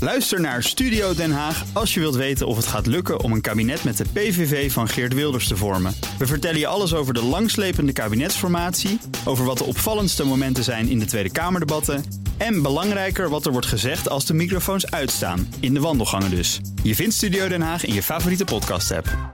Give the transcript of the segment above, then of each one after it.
Luister naar Studio Den Haag als je wilt weten of het gaat lukken om een kabinet met de PVV van Geert Wilders te vormen. We vertellen je alles over de langslepende kabinetsformatie, over wat de opvallendste momenten zijn in de Tweede Kamerdebatten en belangrijker wat er wordt gezegd als de microfoons uitstaan, in de wandelgangen dus. Je vindt Studio Den Haag in je favoriete podcast-app.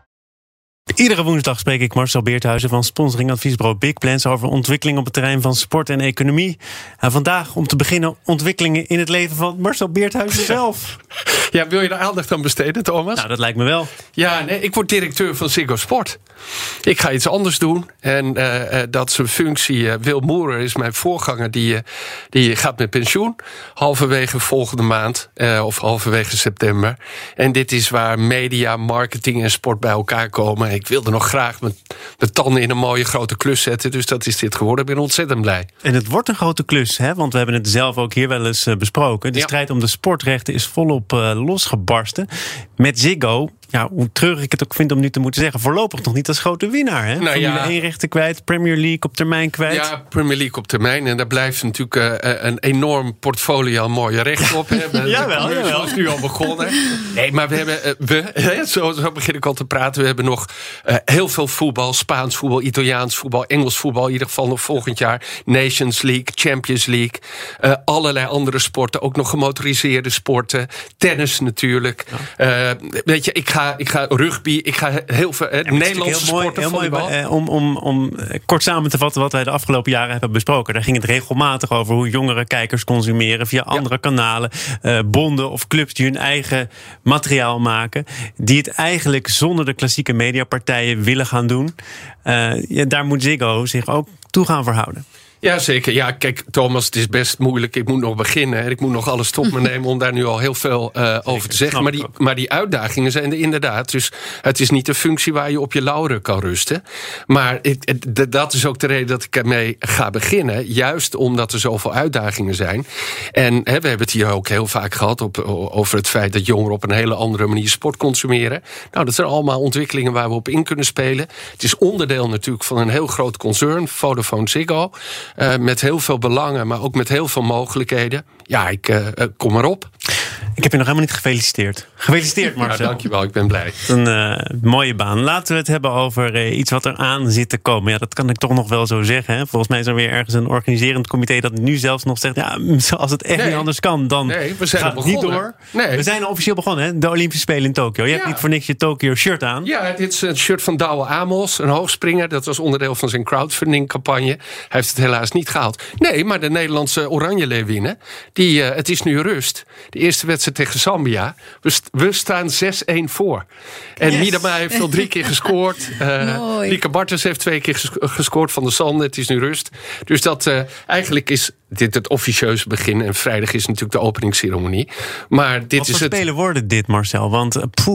Iedere woensdag spreek ik Marcel Beerthuizen van sponsoringadviesbureau Big Plans over ontwikkelingen op het terrein van sport en economie. En vandaag, om te beginnen, ontwikkelingen in het leven van Marcel Beerthuizen zelf. Ja, wil je daar aandacht aan besteden, Thomas? Nou, dat lijkt me wel. Ja, nee, ik word directeur van Ziggo Sport. Ik ga iets anders doen. En dat is een functie. Wil Moerer is mijn voorganger. Die gaat met pensioen. Halverwege volgende maand. Of halverwege september. En dit is waar media, marketing en sport bij elkaar komen. Ik wilde nog graag mijn tanden in een mooie grote klus zetten. Dus dat is dit geworden. Ik ben ontzettend blij. En het wordt een grote klus, hè? Want we hebben het zelf ook hier wel eens besproken. De strijd om de sportrechten is volop losgebarsten. Met Ziggo, ja, hoe treurig ik het ook vind om nu te moeten zeggen, voorlopig nog niet als grote winnaar. Hè? Formule 1 rechten kwijt, Premier League op termijn kwijt. Ja, Premier League op termijn. En daar blijft natuurlijk een enorm portfolio aan mooie rechten op. Jawel. Dat is nu al begonnen. Nee, maar we hebben, zo begin ik al te praten, we hebben nog heel veel voetbal. Spaans voetbal, Italiaans voetbal, Engels voetbal. In ieder geval nog volgend jaar. Nations League, Champions League. Allerlei andere sporten. Ook nog gemotoriseerde sporten. Tennis natuurlijk. Ja. Weet je, ik ga rugby, ik ga heel veel Nederlandse sporten. Heel mooi, om kort samen te vatten wat wij de afgelopen jaren hebben besproken. Daar ging het regelmatig over hoe jongere kijkers consumeren via andere kanalen. Bonden of clubs die hun eigen materiaal maken. Die het eigenlijk zonder de klassieke mediapartijen willen gaan doen. Daar moet Ziggo zich ook toe gaan verhouden. Ja, zeker. Ja, kijk, Thomas, het is best moeilijk. Ik moet nog beginnen en ik moet nog alles tot me nemen om daar nu al heel veel over te zeggen. Maar die uitdagingen zijn er inderdaad. Dus het is niet een functie waar je op je lauren kan rusten. Maar dat is ook de reden dat ik ermee ga beginnen. Juist omdat er zoveel uitdagingen zijn. En we hebben het hier ook heel vaak gehad over het feit dat jongeren op een hele andere manier sport consumeren. Nou, dat zijn allemaal ontwikkelingen waar we op in kunnen spelen. Het is onderdeel natuurlijk van een heel groot concern, Vodafone Ziggo. Met heel veel belangen, maar ook met heel veel mogelijkheden. Ja, ik kom erop. Ik heb je nog helemaal niet gefeliciteerd. Gefeliciteerd, Marcel. Ja, dankjewel, ik ben blij. Een mooie baan. Laten we het hebben over iets wat er aan zit te komen. Ja, dat kan ik toch nog wel zo zeggen. Hè? Volgens mij is er weer ergens een organiserend comité dat nu zelfs nog zegt, ja, als het echt niet anders kan, dan we zijn gaat het niet door. Nee. We zijn officieel begonnen, hè? De Olympische Spelen in Tokio. Je hebt niet voor niks je Tokio shirt aan. Ja, dit is een shirt van Douwe Amos, een hoogspringer. Dat was onderdeel van zijn crowdfunding campagne. Hij heeft het helaas niet gehaald. Nee, maar de Nederlandse Oranje Leeuwinnen, het is nu rust. De eerste wedstrijd tegen Zambia. We staan 6-1 voor. En Miedema heeft al 3 keer gescoord. Lieke Bartels heeft 2 keer gescoord van de Sande. Het is nu rust. Dus eigenlijk is dit het officieuze begin. En vrijdag is natuurlijk de openingsceremonie. Maar dit wat voor spelen worden dit, Marcel? Want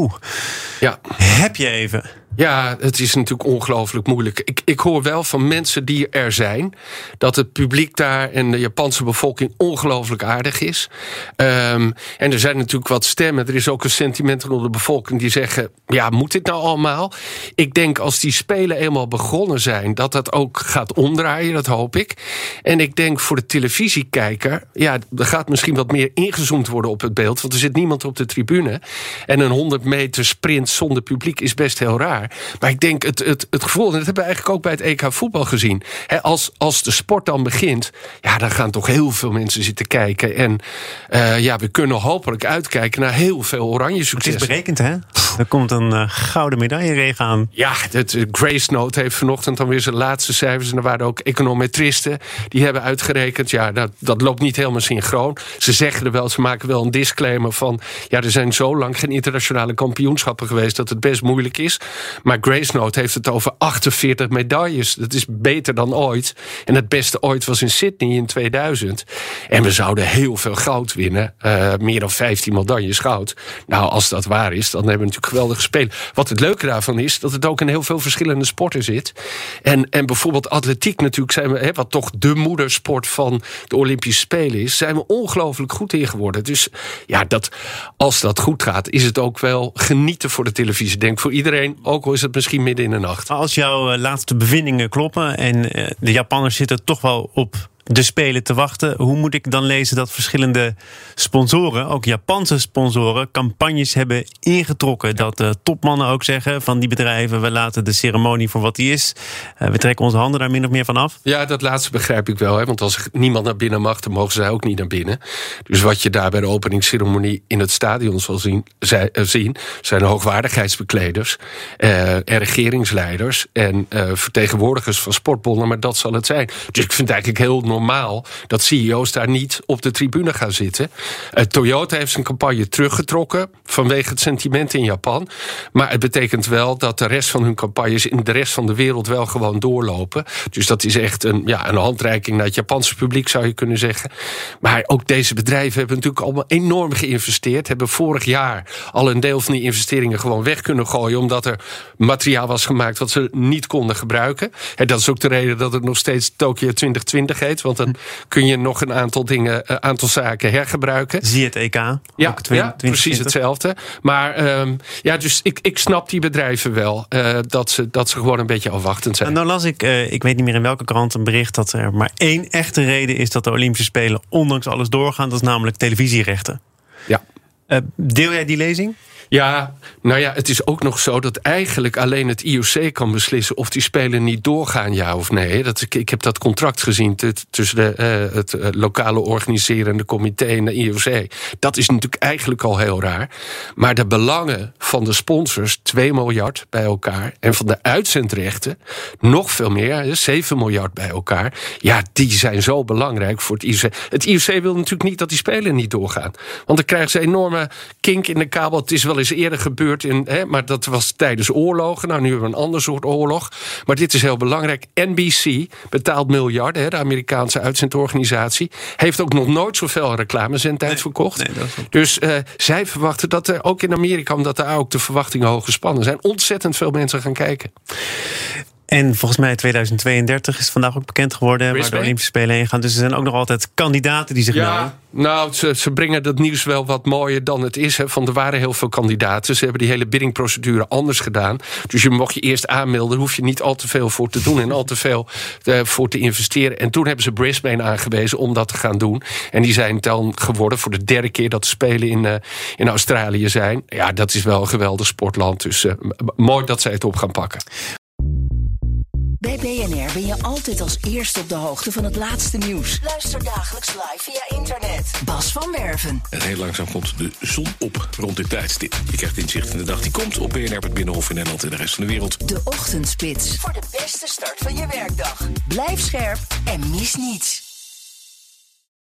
ja. Heb je even? Ja, het is natuurlijk ongelooflijk moeilijk. Ik hoor wel van mensen die er zijn dat het publiek daar en de Japanse bevolking ongelooflijk aardig is. En er zijn natuurlijk wat stemmen. Er is ook een sentiment onder de bevolking die zeggen, ja, moet dit nou allemaal? Ik denk als die spelen eenmaal begonnen zijn, dat ook gaat omdraaien, dat hoop ik. En ik denk voor de televisiekijker, ja, er gaat misschien wat meer ingezoomd worden op het beeld, want er zit niemand op de tribune. En een 100 meter sprint zonder publiek is best heel raar. Maar ik denk het gevoel, en dat hebben we eigenlijk ook bij het EK voetbal gezien. Als de sport dan begint, ja, dan gaan toch heel veel mensen zitten kijken. En we kunnen hopelijk uitkijken naar heel veel oranje successen. Het is berekend, hè? Er komt een gouden medailleregen aan. Ja, Grace Note heeft vanochtend dan weer zijn laatste cijfers. En er waren ook econometristen die hebben uitgerekend. Ja, dat loopt niet helemaal synchroon. Ze maken wel een disclaimer van, ja, er zijn zo lang geen internationale kampioenschappen geweest dat het best moeilijk is. Maar Grace Note heeft het over 48 medailles. Dat is beter dan ooit. En het beste ooit was in Sydney in 2000. En we zouden heel veel goud winnen. Meer dan 15 medailles goud. Nou, als dat waar is, dan hebben we natuurlijk geweldige spelen. Wat het leuke daarvan is, dat het ook in heel veel verschillende sporten zit. En bijvoorbeeld atletiek natuurlijk zijn we, wat toch de moedersport van de Olympische Spelen is, zijn we ongelooflijk goed in geworden. Dus ja, als dat goed gaat, is het ook wel genieten voor de televisie. Denk voor iedereen, ook al is het misschien midden in de nacht. Als jouw laatste bevindingen kloppen en de Japanners zitten toch wel op de Spelen te wachten. Hoe moet ik dan lezen dat verschillende sponsoren, ook Japanse sponsoren, campagnes hebben ingetrokken? Dat de topmannen ook zeggen van die bedrijven, we laten de ceremonie voor wat die is. We trekken onze handen daar min of meer van af. Ja, dat laatste begrijp ik wel. Hè? Want als niemand naar binnen mag, dan mogen zij ook niet naar binnen. Dus wat je daar bij de openingsceremonie in het stadion zal zien zijn hoogwaardigheidsbekleders, regeringsleiders en vertegenwoordigers van sportbonden. Maar dat zal het zijn. Dus ik vind het eigenlijk heel normaal dat CEO's daar niet op de tribune gaan zitten. Toyota heeft zijn campagne teruggetrokken vanwege het sentiment in Japan. Maar het betekent wel dat de rest van hun campagnes in de rest van de wereld wel gewoon doorlopen. Dus dat is echt een handreiking naar het Japanse publiek, zou je kunnen zeggen. Maar ook deze bedrijven hebben natuurlijk allemaal enorm geïnvesteerd. Hebben vorig jaar al een deel van die investeringen gewoon weg kunnen gooien, omdat er materiaal was gemaakt wat ze niet konden gebruiken. En dat is ook de reden dat het nog steeds Tokyo 2020 heet. Want dan kun je nog een aantal zaken hergebruiken. Zie het EK. Ja, precies hetzelfde. Maar dus ik snap die bedrijven wel. Dat ze gewoon een beetje afwachtend zijn. En dan las ik weet niet meer in welke krant, een bericht dat er maar één echte reden is dat de Olympische Spelen ondanks alles doorgaan. Dat is namelijk televisierechten. Ja. Deel jij die lezing? Ja, nou ja, het is ook nog zo dat eigenlijk alleen het IOC kan beslissen of die Spelen niet doorgaan, ja of nee. Ik heb dat contract gezien tussen het lokale organiserende comité en de IOC. Dat is natuurlijk eigenlijk al heel raar. Maar de belangen van de sponsors, 2 miljard bij elkaar, en van de uitzendrechten nog veel meer, 7 miljard bij elkaar. Ja, die zijn zo belangrijk voor het IOC. Het IOC wil natuurlijk niet dat die Spelen niet doorgaan. Want dan krijgen ze enorme kink in de kabel. Het is wel eens eerder gebeurd, maar dat was tijdens oorlogen. Nou, nu hebben we een ander soort oorlog. Maar dit is heel belangrijk. NBC betaalt miljarden, de Amerikaanse uitzendorganisatie. Heeft ook nog nooit zoveel reclamezendtijd verkocht. Dus zij verwachten dat er ook in Amerika, omdat daar ook de verwachtingen hoog gespannen zijn, ontzettend veel mensen gaan kijken. En volgens mij 2032 is vandaag ook bekend geworden waar de Olympische Spelen heen gaan. Dus er zijn ook nog altijd kandidaten die zich melden. Nou, ze brengen dat nieuws wel wat mooier dan het is. Hè. Er waren heel veel kandidaten. Ze hebben die hele biddingprocedure anders gedaan. Dus je mocht je eerst aanmelden. Daar hoef je niet al te veel voor te doen en al te veel voor te investeren. En toen hebben ze Brisbane aangewezen om dat te gaan doen. En die zijn dan geworden voor de 3e keer dat de Spelen in Australië zijn. Ja, dat is wel een geweldig sportland. Dus mooi dat zij het op gaan pakken. Bij BNR ben je altijd als eerste op de hoogte van het laatste nieuws. Luister dagelijks live via internet. Bas van Werven. En heel langzaam komt de zon op rond dit tijdstip. Je krijgt inzicht in de dag die komt op BNR, het Binnenhof in Nederland en de rest van de wereld. De Ochtendspits. Voor de beste start van je werkdag. Blijf scherp en mis niets.